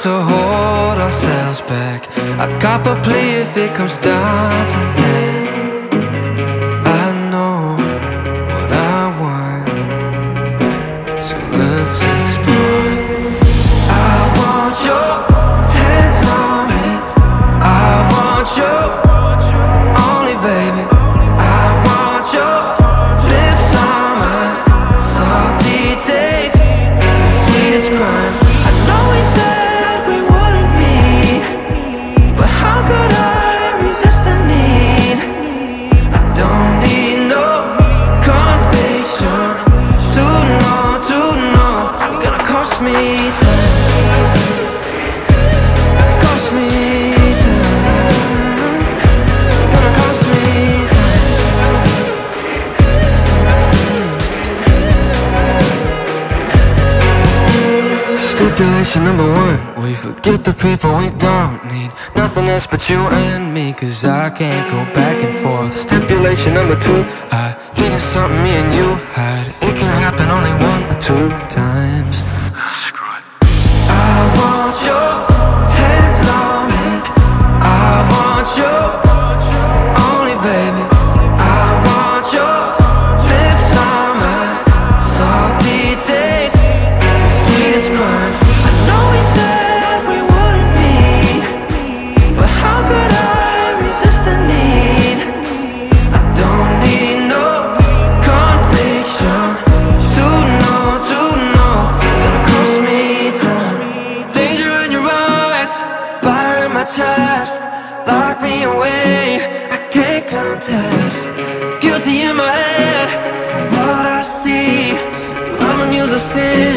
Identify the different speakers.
Speaker 1: to hold ourselves back. I cop a plea if it comes down to that. I know what I want, so let's explore. I want your hands on me, I want you only, baby. I want your lips on mine, salty taste, the sweetest crime. I know we said we wouldn't meet, but how could I resist the need? I don't need no conviction to know you're gonna cost me time, cost me time, gonna cost me time. Stipulation number one, we forget the people we don't need. Nothing else but you and me, cause I can't go back and forth. Stipulation number two, I think it's something me and you had. It can happen only 1 or 2 times. Screw it. I want your hands on me, I want you only, baby. I want your lips on mine, salty taste, the sweetest crime. I know we said we wouldn't meet, but how could I resist the need? I don't need no conviction to know gonna cost me time. Danger in your eyes, fire in my chest, lock me away, I can't contest. Guilty in my head for what I see, loving you's a sin.